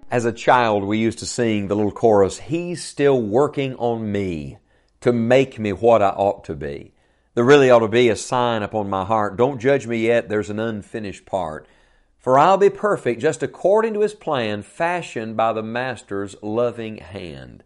As a child, we used to sing the little chorus, "He's still working on me to make me what I ought to be." There really ought to be a sign upon my heart, "Don't judge me yet, there's an unfinished part. For I'll be perfect just according to His plan, fashioned by the Master's loving hand."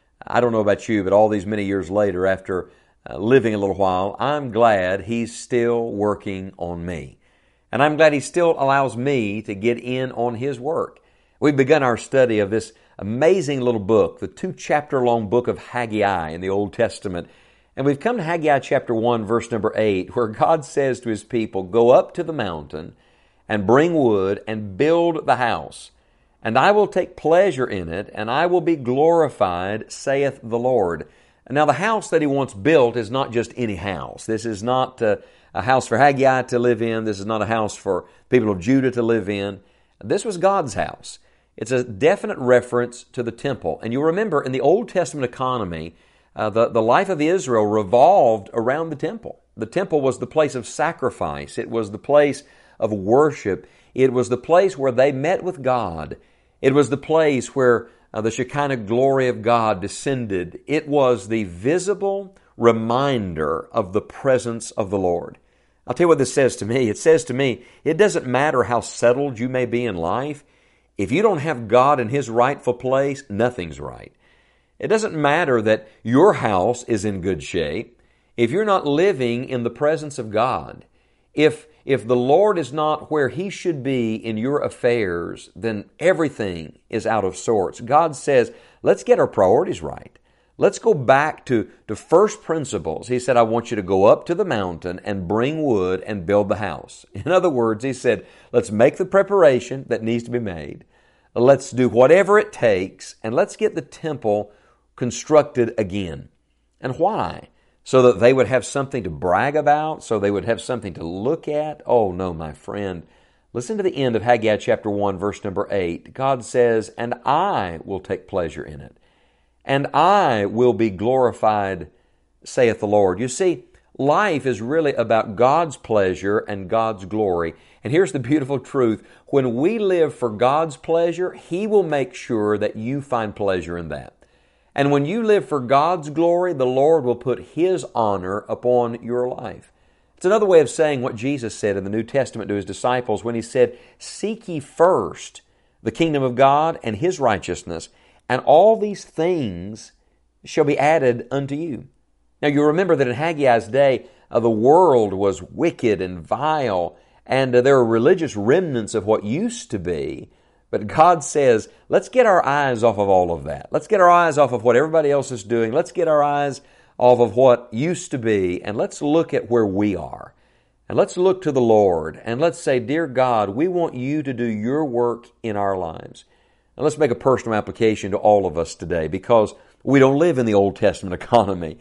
I don't know about you, but all these many years later, after living a little while, I'm glad He's still working on me. And I'm glad He still allows me to get in on His work. We've begun our study of this amazing little book, the 2-chapter-long book of Haggai in the Old Testament. And we've come to Haggai chapter 1, verse number 8, where God says to His people, "Go up to the mountain and bring wood and build the house, and I will take pleasure in it, and I will be glorified, saith the Lord." Now, the house that He wants built is not just any house. This is not a house for Haggai to live in. This is not a house for people of Judah to live in. This was God's house. It's a definite reference to the temple. And you'll remember in the Old Testament economy, the life of Israel revolved around the temple. The temple was the place of sacrifice. It was the place of worship. It was the place where they met with God. It was the place where the Shekinah glory of God descended. It was the visible reminder of the presence of the Lord. I'll tell you what this says to me. It says to me, it doesn't matter how settled you may be in life. If you don't have God in His rightful place, nothing's right. It doesn't matter that your house is in good shape. If you're not living in the presence of God, if the Lord is not where He should be in your affairs, then everything is out of sorts. God says, let's get our priorities right. Let's go back to first principles. He said, I want you to go up to the mountain and bring wood and build the house. In other words, He said, let's make the preparation that needs to be made. Let's do whatever it takes, and let's get the temple constructed again. And why? So that they would have something to brag about, so they would have something to look at? Oh no, my friend. Listen to the end of Haggai chapter 1, verse number 8. God says, "And I will take pleasure in it, and I will be glorified, saith the Lord." You see, life is really about God's pleasure and God's glory. And here's the beautiful truth. When we live for God's pleasure, He will make sure that you find pleasure in that. And when you live for God's glory, the Lord will put His honor upon your life. It's another way of saying what Jesus said in the New Testament to His disciples when He said, "Seek ye first the kingdom of God and His righteousness, and all these things shall be added unto you." Now you remember that in Haggai's day, the world was wicked and vile, and there are religious remnants of what used to be. But God says, let's get our eyes off of all of that. Let's get our eyes off of what everybody else is doing. Let's get our eyes off of what used to be, and let's look at where we are. And let's look to the Lord, and let's say, "Dear God, we want You to do Your work in our lives." And let's make a personal application to all of us today, because we don't live in the Old Testament economy.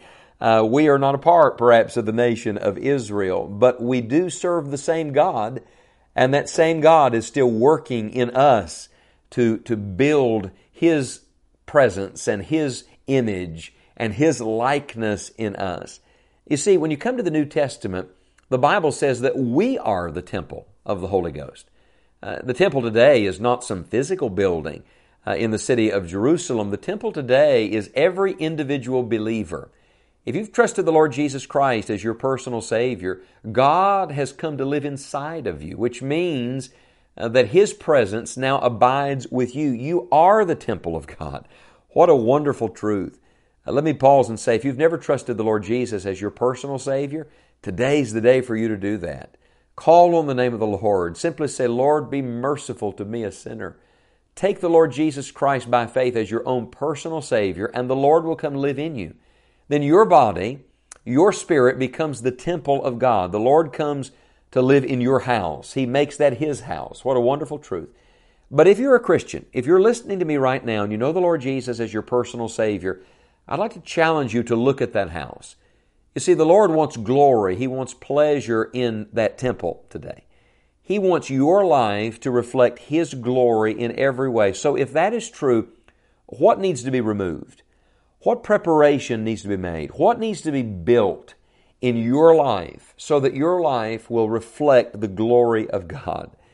We are not a part, perhaps, of the nation of Israel, but we do serve the same God, and that same God is still working in us to build His presence and His image and His likeness in us. You see, when you come to the New Testament, the Bible says that we are the temple of the Holy Ghost. The temple today is not some physical building in the city of Jerusalem. The temple today is every individual believer. If you've trusted the Lord Jesus Christ as your personal Savior, God has come to live inside of you, which means that His presence now abides with you. You are the temple of God. What a wonderful truth. Let me pause and say, if you've never trusted the Lord Jesus as your personal Savior, today's the day for you to do that. Call on the name of the Lord. Simply say, "Lord, be merciful to me, a sinner." Take the Lord Jesus Christ by faith as your own personal Savior, and the Lord will come live in you. Then your body, your spirit becomes the temple of God. The Lord comes to live in your house. He makes that His house. What a wonderful truth. But if you're a Christian, if you're listening to me right now and you know the Lord Jesus as your personal Savior, I'd like to challenge you to look at that house. You see, the Lord wants glory. He wants pleasure in that temple today. He wants your life to reflect His glory in every way. So if that is true, what needs to be removed? What preparation needs to be made? What needs to be built in your life so that your life will reflect the glory of God?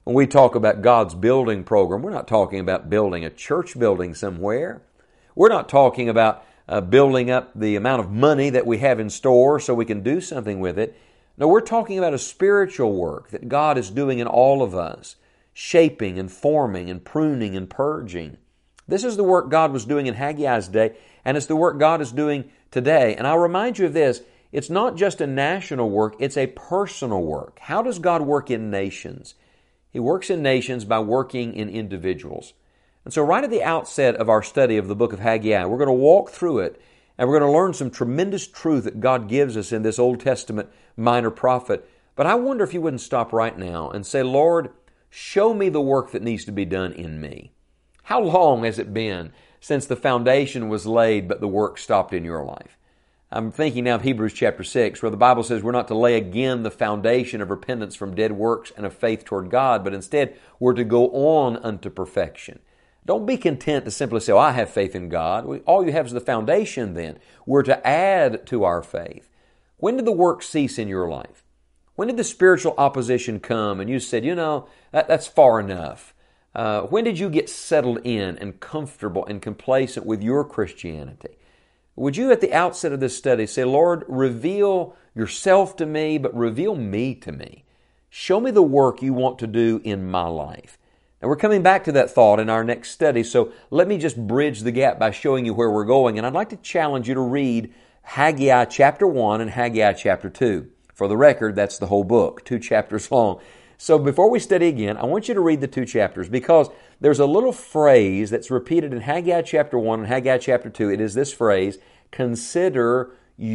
When we talk about God's building program, we're not talking about building a church building somewhere. We're not talking about building up the amount of money that we have in store so we can do something with it. No, we're talking about a spiritual work that God is doing in all of us, shaping and forming and pruning and purging. This is the work God was doing in Haggai's day, and it's the work God is doing today. And I'll remind you of this, it's not just a national work, it's a personal work. How does God work in nations? He works in nations by working in individuals. And so right at the outset of our study of the book of Haggai, we're going to walk through it, and we're going to learn some tremendous truth that God gives us in this Old Testament minor prophet. But I wonder if you wouldn't stop right now and say, Lord, show me the work that needs to be done in me. How long has it been since the foundation was laid but the work stopped in your life? I'm thinking now of Hebrews chapter 6, where the Bible says we're not to lay again the foundation of repentance from dead works and of faith toward God, but instead we're to go on unto perfection. Don't be content to simply say, I have faith in God. All you have is the foundation then. We're to add to our faith. When did the work cease in your life? When did the spiritual opposition come and you said, that's far enough? When did you get settled in and comfortable and complacent with your Christianity? Would you at the outset of this study say, Lord, reveal yourself to me, but reveal me to me. Show me the work you want to do in my life. Now, we're coming back to that thought in our next study, so let me just bridge the gap by showing you where we're going. And I'd like to challenge you to read Haggai chapter 1 and Haggai chapter 2. For the record, that's the whole book, 2 chapters long. So before we study again, I want you to read the 2 chapters because there's a little phrase that's repeated in Haggai chapter 1 and Haggai chapter 2. It is this phrase, consider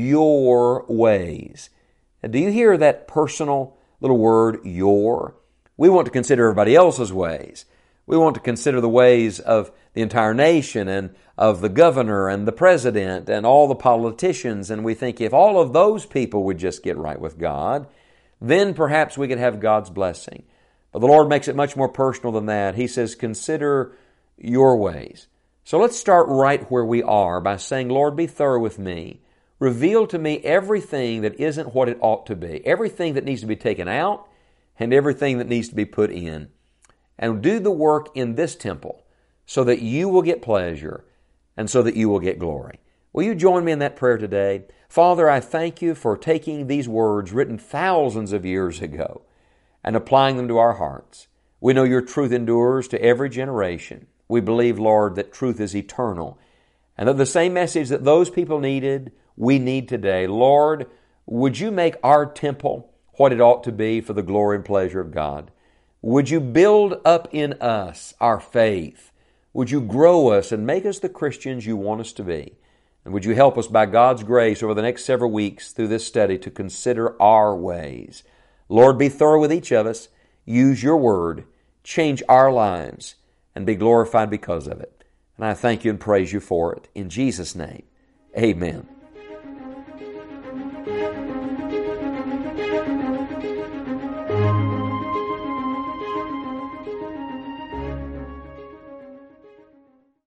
your ways. Now, do you hear that personal little word, your? We want to consider everybody else's ways. We want to consider the ways of the entire nation and of the governor and the president and all the politicians. And we think if all of those people would just get right with God, then perhaps we could have God's blessing. But the Lord makes it much more personal than that. He says, consider your ways. So let's start right where we are by saying, Lord, be thorough with me. Reveal to me everything that isn't what it ought to be, everything that needs to be taken out, and everything that needs to be put in. And do the work in this temple so that you will get pleasure and so that you will get glory. Will you join me in that prayer today? Father, I thank you for taking these words written thousands of years ago and applying them to our hearts. We know your truth endures to every generation. We believe, Lord, that truth is eternal and that the same message that those people needed, we need today. Lord, would you make our temple what it ought to be for the glory and pleasure of God? Would you build up in us our faith? Would you grow us and make us the Christians you want us to be? And would you help us by God's grace over the next several weeks through this study to consider our ways? Lord, be thorough with each of us. Use your word. Change our lives and be glorified because of it. And I thank you and praise you for it. In Jesus' name, amen.